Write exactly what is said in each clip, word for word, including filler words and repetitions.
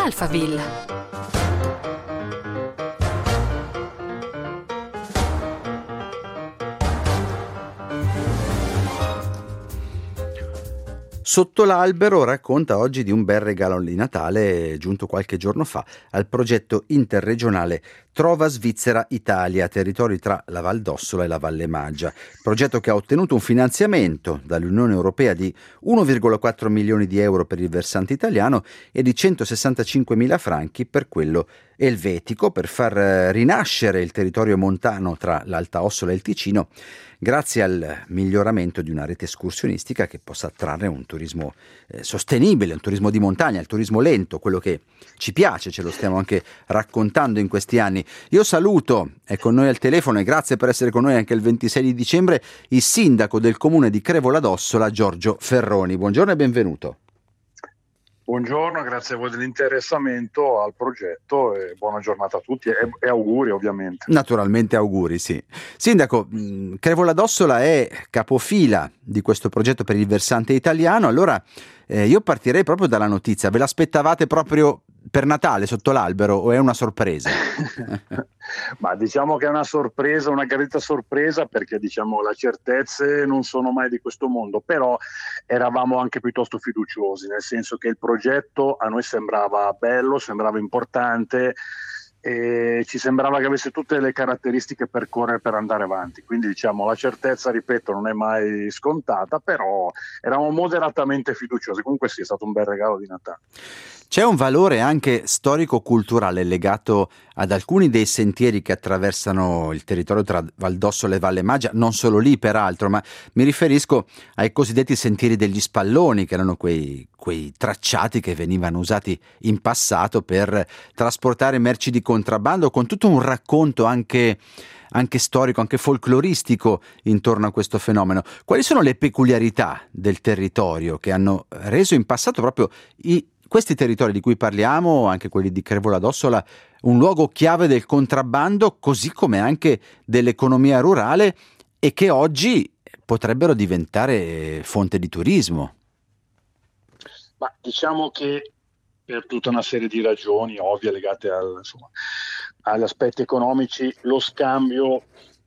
Alphaville. Sotto l'albero racconta oggi di un bel regalo di Natale giunto qualche giorno fa al progetto interregionale Trova Svizzera Italia, territori tra la Val d'Ossola e la Valle Maggia, progetto che ha ottenuto un finanziamento dall'Unione Europea di uno virgola quattro milioni di euro per il versante italiano e di centosessantacinquemila franchi per quello elvetico, per far rinascere il territorio montano tra l'Alta Ossola e il Ticino, grazie al miglioramento di una rete escursionistica che possa attrarre un turismo eh, sostenibile, un turismo di montagna, il turismo lento, quello che ci piace, ce lo stiamo anche raccontando in questi anni. Io saluto, è con noi al telefono e grazie per essere con noi anche il ventisei di dicembre, il sindaco del comune di Crevola d'Ossola, Giorgio Ferroni. Buongiorno e benvenuto. Buongiorno, grazie a voi dell'interessamento al progetto e buona giornata a tutti e, e auguri ovviamente. Naturalmente auguri, sì. Sindaco, Crevola d'Ossola è capofila di questo progetto per il versante italiano, allora eh, io partirei proprio dalla notizia. Ve l'aspettavate proprio per Natale sotto l'albero o è una sorpresa? Ma diciamo che è una sorpresa, una gradita sorpresa, perché diciamo le certezze non sono mai di questo mondo, però eravamo anche piuttosto fiduciosi, nel senso che il progetto a noi sembrava bello, sembrava importante e ci sembrava che avesse tutte le caratteristiche per correre, per andare avanti, quindi diciamo la certezza, ripeto, non è mai scontata, però eravamo moderatamente fiduciosi. Comunque sì, è stato un bel regalo di Natale. C'è un valore anche storico-culturale legato ad alcuni dei sentieri che attraversano il territorio tra Val d'Ossola e Valle Maggia, non solo lì peraltro, ma mi riferisco ai cosiddetti sentieri degli spalloni, che erano quei, quei tracciati che venivano usati in passato per trasportare merci di contrabbando, con tutto un racconto anche, anche storico, anche folcloristico intorno a questo fenomeno. Quali sono le peculiarità del territorio che hanno reso in passato proprio i questi territori di cui parliamo, anche quelli di Crevola d'Ossola, un luogo chiave del contrabbando, così come anche dell'economia rurale, e che oggi potrebbero diventare fonte di turismo? Ma diciamo che per tutta una serie di ragioni ovvie legate al, insomma, agli aspetti economici, lo scambio,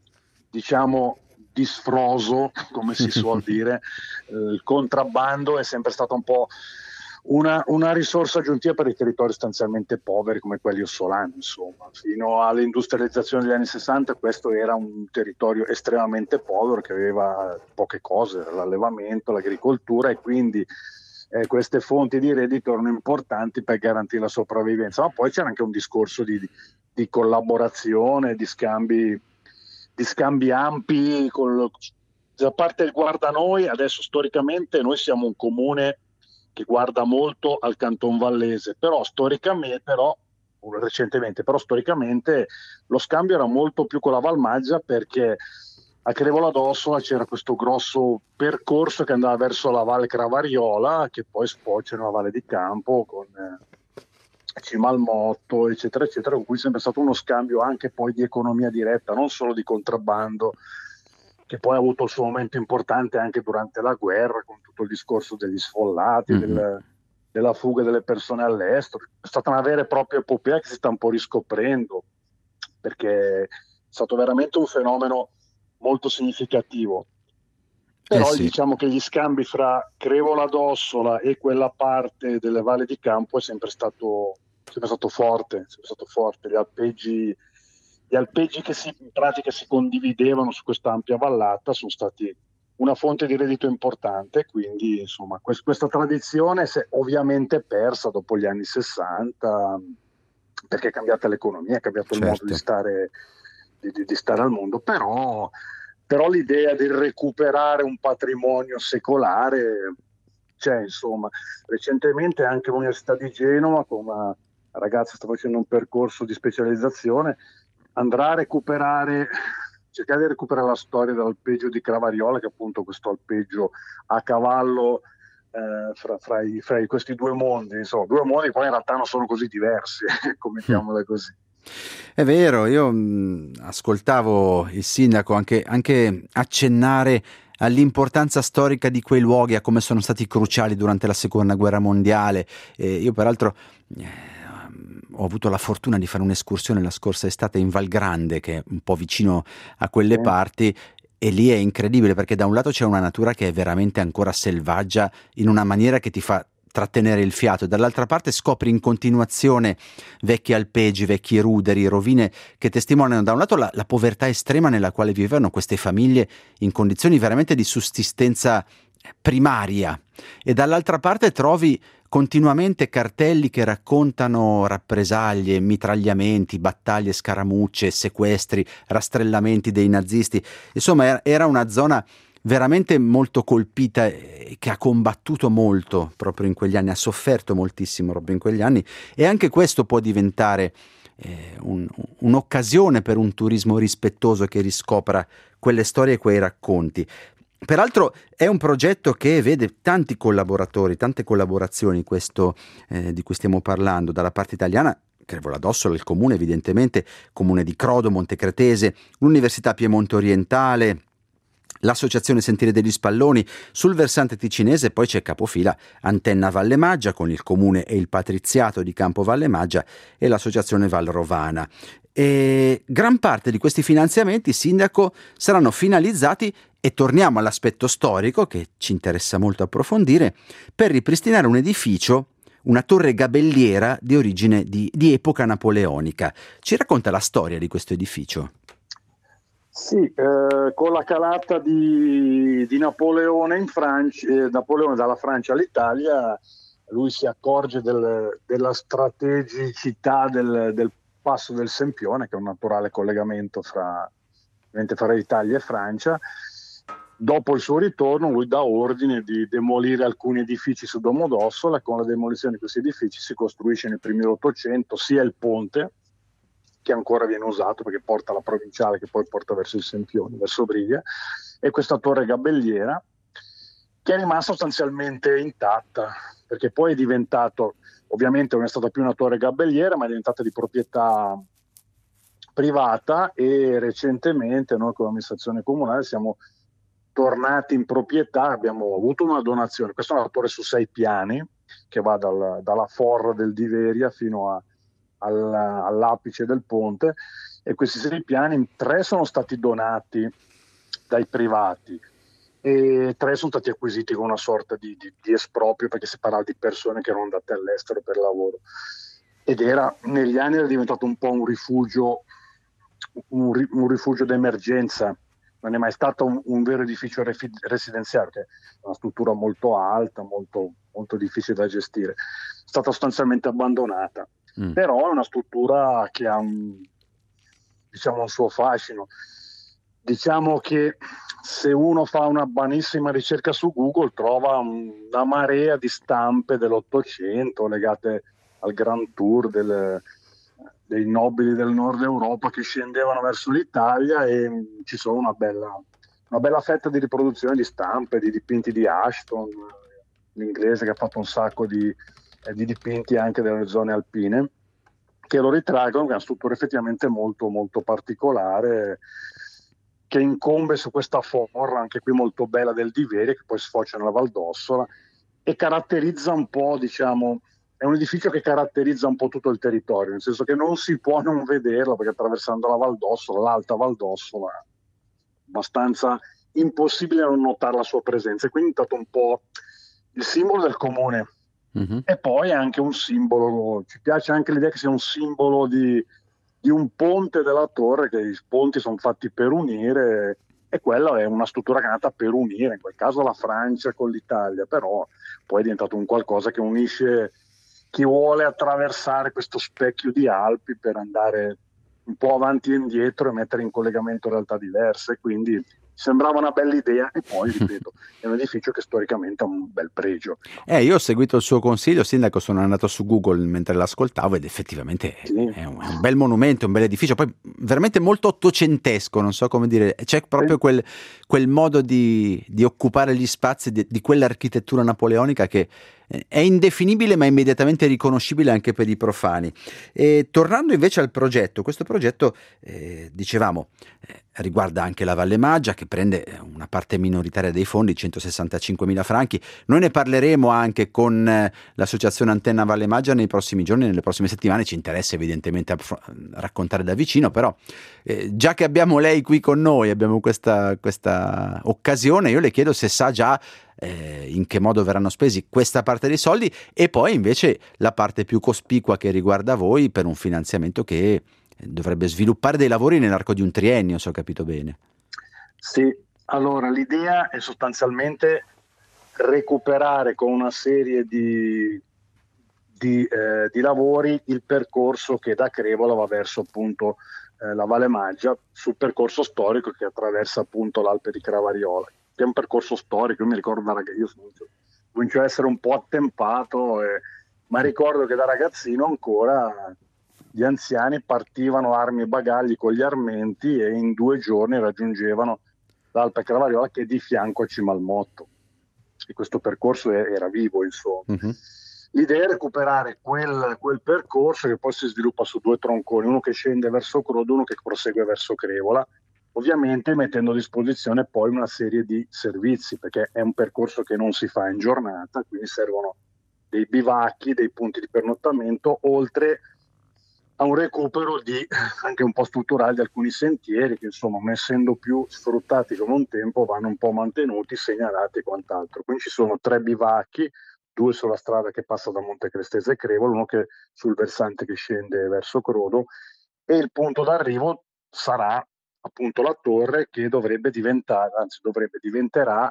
diciamo, disfroso, come si suol dire, il contrabbando è sempre stato un po' Una, una risorsa aggiuntiva per i territori sostanzialmente poveri come quelli ossolani, insomma. Fino all'industrializzazione degli anni sessanta questo era un territorio estremamente povero che aveva poche cose, l'allevamento, l'agricoltura, e quindi eh, queste fonti di reddito erano importanti per garantire la sopravvivenza. Ma poi c'era anche un discorso di, di collaborazione, di scambi, di scambi ampi. Col, da parte del guarda noi, adesso storicamente noi siamo un comune che guarda molto al Canton Vallese, però storicamente, però, recentemente, però storicamente lo scambio era molto più con la Val Maggia, perché a Crevola d'Ossola c'era questo grosso percorso che andava verso la Valle Cravariola, che poi sfocia nella Valle di Campo, con eh, cima al Motto, eccetera, eccetera, con cui è sempre stato uno scambio anche poi di economia diretta, non solo di contrabbando, che poi ha avuto il suo momento importante anche durante la guerra, con tutto il discorso degli sfollati, mm-hmm. del, della fuga delle persone all'estero. È stata una vera e propria epopea che si sta un po' riscoprendo, perché è stato veramente un fenomeno molto significativo. Però eh sì. diciamo che gli scambi fra Crevola d'Ossola e quella parte delle valli di Campo è sempre stato, sempre stato forte, sempre stato forte. Gli alpeggi Gli alpeggi che si, in pratica si condividevano su questa ampia vallata sono stati una fonte di reddito importante, quindi insomma quest- questa tradizione si è ovviamente persa dopo gli anni sessanta, perché è cambiata l'economia, è cambiato certo. il modo di stare, di, di, di stare al mondo, però, però l'idea di recuperare un patrimonio secolare c'è, insomma. Recentemente anche l'Università di Genova, con una ragazza sta facendo un percorso di specializzazione, andrà a recuperare, cercare di recuperare la storia dell'alpeggio di Cravariola, che è appunto questo alpeggio a cavallo eh, fra, fra, i, fra i, questi due mondi, insomma, due mondi poi in realtà non sono così diversi, mettiamola così. È vero, io mh, ascoltavo il sindaco anche, anche accennare all'importanza storica di quei luoghi, a come sono stati cruciali durante la seconda guerra mondiale. Eh, io peraltro... Eh, ho avuto la fortuna di fare un'escursione la scorsa estate in Val Grande, che è un po' vicino a quelle Sì. parti, e lì è incredibile perché da un lato c'è una natura che è veramente ancora selvaggia in una maniera che ti fa trattenere il fiato, e dall'altra parte scopri in continuazione vecchi alpeggi, vecchi ruderi, rovine che testimoniano da un lato la, la povertà estrema nella quale vivevano queste famiglie in condizioni veramente di sussistenza primaria, e dall'altra parte trovi continuamente cartelli che raccontano rappresaglie, mitragliamenti, battaglie, scaramucce, sequestri, rastrellamenti dei nazisti. Insomma, era una zona veramente molto colpita, che ha combattuto molto proprio in quegli anni, ha sofferto moltissimo proprio in quegli anni, e anche questo può diventare eh, un, un'occasione per un turismo rispettoso che riscopra quelle storie e quei racconti. Peraltro è un progetto che vede tanti collaboratori, tante collaborazioni, questo eh, di cui stiamo parlando, dalla parte italiana, Crevola d'Ossola, il comune evidentemente, comune di Crodo, Montecretese, l'Università Piemonte Orientale, l'Associazione Sentieri degli Spalloni, sul versante ticinese poi c'è capofila Antenna Valle Maggia con il comune e il patriziato di Campo Valle Maggia e l'Associazione Val Rovana. E gran parte di questi finanziamenti, sindaco, saranno finalizzati, e torniamo all'aspetto storico che ci interessa molto approfondire, per ripristinare un edificio, una torre gabelliera di origine di, di epoca napoleonica. Ci racconta la storia di questo edificio? Sì, eh, con la calata di, di Napoleone in Francia, eh, Napoleone dalla Francia all'Italia, lui si accorge del, della strategicità del, del passo del Sempione, che è un naturale collegamento fra, fra l'Italia e Francia. Dopo il suo ritorno lui dà ordine di demolire alcuni edifici su Domodossola. Con la demolizione di questi edifici si costruisce nei primi dell'Ottocento sia il ponte, che ancora viene usato perché porta la provinciale, che poi porta verso il Sempione, verso Briglia, e questa torre gabelliera, che è rimasta sostanzialmente intatta, perché poi è diventato, ovviamente non è stata più una torre gabelliera, ma è diventata di proprietà privata, e recentemente noi come amministrazione comunale siamo tornati in proprietà, abbiamo avuto una donazione. Questa è una torre su sei piani che va dal, dalla forra del Diveria fino a, al, all'apice del ponte, e questi sei piani, tre sono stati donati dai privati e tre sono stati acquisiti con una sorta di, di, di esproprio, perché si parlava di persone che erano andate all'estero per lavoro, ed era negli anni era diventato un po' un rifugio un, un rifugio d'emergenza. Non è mai stato un, un vero edificio refi- residenziale, che è una struttura molto alta, molto, molto difficile da gestire. È stata sostanzialmente abbandonata, mm. però è una struttura che ha un, diciamo, un suo fascino. Diciamo che se uno fa una banissima ricerca su Google trova una marea di stampe dell'Ottocento legate al Grand Tour del dei nobili del nord Europa che scendevano verso l'Italia, e ci sono una bella, una bella fetta di riproduzione di stampe, di dipinti di Ashton, l'inglese, che ha fatto un sacco di, eh, di dipinti anche delle zone alpine, che lo ritraggono, che è una struttura effettivamente molto molto particolare, che incombe su questa forra anche qui molto bella del Diveria, che poi sfocia nella Val d'Ossola, e caratterizza un po', diciamo, è un edificio che caratterizza un po' tutto il territorio, nel senso che non si può non vederlo, perché attraversando la Val d'Ossola, l'alta Val d'Ossola, è abbastanza impossibile non notare la sua presenza, e quindi è stato un po' il simbolo del comune. Mm-hmm. E poi anche un simbolo, ci piace anche l'idea che sia un simbolo di, di un ponte della torre, che i ponti sono fatti per unire, e quella è una struttura che è nata per unire, in quel caso la Francia con l'Italia, però poi è diventato un qualcosa che unisce chi vuole attraversare questo specchio di Alpi per andare un po' avanti e indietro e mettere in collegamento realtà diverse. Quindi sembrava una bella idea, e poi, ripeto, è un edificio che storicamente ha un bel pregio. Eh, io ho seguito il suo consiglio, sindaco, sono andato su Google mentre l'ascoltavo, ed effettivamente sì. è, un, è un bel monumento, un bel edificio, poi veramente molto ottocentesco, non so come dire, c'è proprio quel, quel modo di, di occupare gli spazi di, di quell'architettura napoleonica che è indefinibile ma immediatamente riconoscibile anche per i profani. E tornando invece al progetto, questo progetto, eh, dicevamo, eh, riguarda anche la Valle Maggia, che prende una parte minoritaria dei fondi, centosessantacinquemila franchi. Noi ne parleremo anche con eh, l'associazione Antenna Valle Maggia nei prossimi giorni, nelle prossime settimane. Ci interessa evidentemente affro- raccontare da vicino, però eh, già che abbiamo lei qui con noi, abbiamo questa, questa occasione, io le chiedo se sa già eh, in che modo verranno spesi questa parte dei soldi, e poi invece la parte più cospicua che riguarda voi per un finanziamento che dovrebbe sviluppare dei lavori nell'arco di un triennio, se ho capito bene. Sì, allora l'idea è sostanzialmente recuperare con una serie di, di, eh, di lavori il percorso che da Crevola va verso appunto eh, la Valle Maggia, sul percorso storico che attraversa appunto l'Alpe di Cravariola, che è un percorso storico. Io mi ricordo da ragazzino, io sono, comincio a essere un po' attempato, eh, ma ricordo che da ragazzino ancora gli anziani partivano armi e bagagli con gli armenti e in due giorni raggiungevano l'Alpe Cravariola, che è di fianco a Cimalmotto. E questo percorso era vivo, insomma. Uh-huh. L'idea è recuperare quel, quel percorso che poi si sviluppa su due tronconi, uno che scende verso Crodo, uno che prosegue verso Crevola, ovviamente mettendo a disposizione poi una serie di servizi, perché è un percorso che non si fa in giornata, quindi servono dei bivacchi, dei punti di pernottamento, oltre a un recupero di, anche un po' strutturale, di alcuni sentieri che, insomma, non essendo più sfruttati come un tempo, vanno un po' mantenuti, segnalati e quant'altro. Quindi ci sono tre bivacchi, due sulla strada che passa da Montecrestese e Crevola, uno che sul versante che scende verso Crodo, e il punto d'arrivo sarà appunto la torre, che dovrebbe diventare, anzi dovrebbe diventerà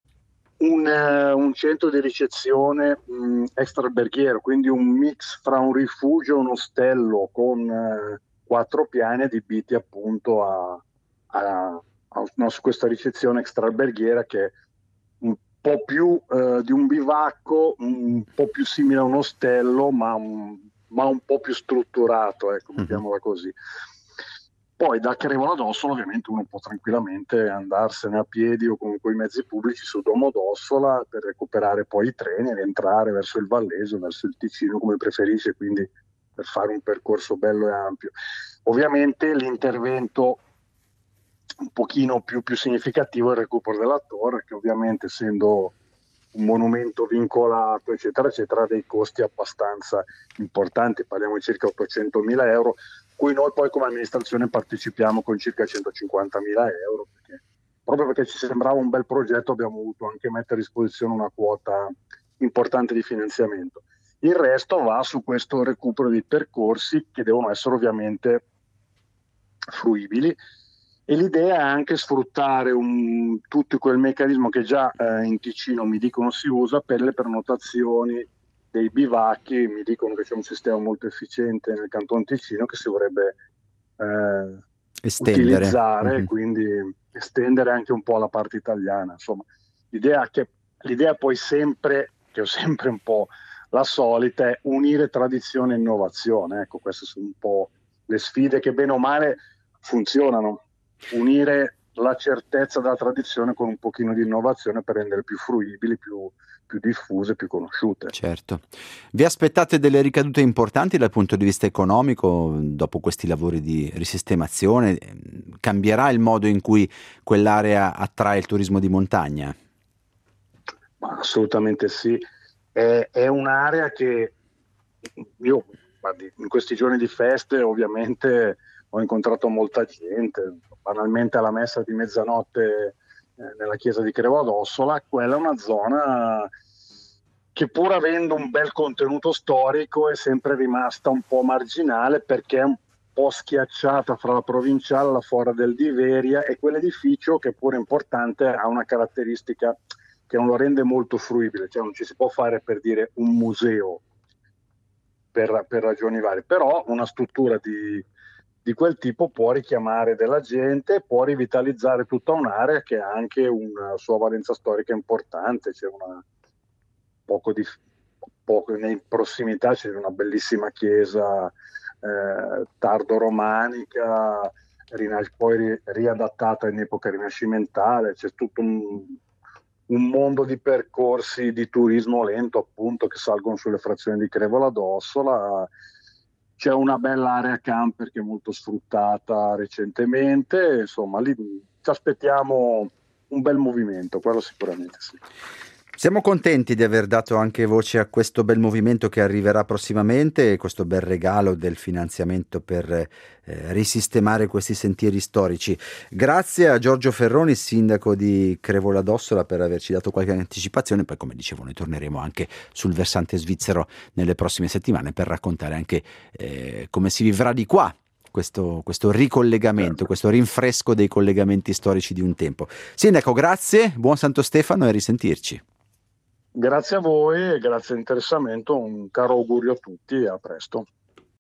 un, eh, un centro di ricezione mh, extraalberghiero, quindi un mix fra un rifugio e un ostello con eh, quattro piani adibiti appunto a, a, a no, su questa ricezione extraalberghiera, che è un po' più eh, di un bivacco, un po' più simile a un ostello, ma un, ma un po' più strutturato, ecco, mettiamola così. Poi da Crevola d'Ossola ovviamente uno può tranquillamente andarsene a piedi o con i mezzi pubblici su Domodossola per recuperare poi i treni e rientrare verso il Vallese, verso il Ticino, come preferisce, quindi per fare un percorso bello e ampio. Ovviamente l'intervento un pochino più, più significativo è il recupero della torre, che ovviamente, essendo un monumento vincolato, eccetera, eccetera, ha dei costi abbastanza importanti, parliamo di circa ottocentomila euro, cui noi poi come amministrazione partecipiamo con circa centocinquantamila euro, perché, proprio perché ci sembrava un bel progetto, abbiamo voluto anche mettere a disposizione una quota importante di finanziamento. Il resto va su questo recupero di percorsi, che devono essere ovviamente fruibili, e l'idea è anche sfruttare un, tutto quel meccanismo che già eh, in Ticino mi dicono si usa per le prenotazioni dei bivacchi. Mi dicono che c'è un sistema molto efficiente nel Canton Ticino che si vorrebbe eh, utilizzare, Mm-hmm. quindi estendere anche un po' alla parte italiana. Insomma, l'idea, che, l'idea poi sempre, che ho sempre un po' la solita, è unire tradizione e innovazione. Ecco, queste sono un po' le sfide che bene o male funzionano. Unire la certezza della tradizione con un pochino di innovazione per rendere più fruibili, più, più diffuse, più conosciute. Certo. Vi aspettate delle ricadute importanti dal punto di vista economico dopo questi lavori di risistemazione? Cambierà il modo in cui quell'area attrae il turismo di montagna? Ma assolutamente sì. È, è un'area che io, guardi, in questi giorni di feste ovviamente ho incontrato molta gente, banalmente alla messa di mezzanotte eh, nella chiesa di Crevola d'Ossola. Quella è una zona che, pur avendo un bel contenuto storico, è sempre rimasta un po' marginale, perché è un po' schiacciata fra la provinciale e la Fora del Diveria, e quell'edificio, che pure è importante, ha una caratteristica che non lo rende molto fruibile, cioè non ci si può fare, per dire, un museo per, per ragioni varie, però una struttura di, di quel tipo può richiamare della gente, può rivitalizzare tutta un'area che ha anche una sua valenza storica importante. C'è una poco di poco in prossimità c'è una bellissima chiesa eh, tardo-romanica, rinasc- poi ri- riadattata in epoca rinascimentale. C'è tutto un, un mondo di percorsi di turismo lento, appunto, che salgono sulle frazioni di Crevola d'Ossola. C'è una bella area camper che è molto sfruttata recentemente, insomma, lì ci aspettiamo un bel movimento, quello sicuramente sì. Siamo contenti di aver dato anche voce a questo bel movimento che arriverà prossimamente, questo bel regalo del finanziamento per eh, risistemare questi sentieri storici. Grazie a Giorgio Ferroni, sindaco di Crevola d'Ossola, per averci dato qualche anticipazione. Poi, come dicevo, noi torneremo anche sul versante svizzero nelle prossime settimane per raccontare anche eh, come si vivrà di qua. Questo, questo ricollegamento, Certo. questo rinfresco dei collegamenti storici di un tempo. Sindaco, grazie, buon Santo Stefano e a risentirci. Grazie a voi e grazie all'interessamento, un caro augurio a tutti e a presto.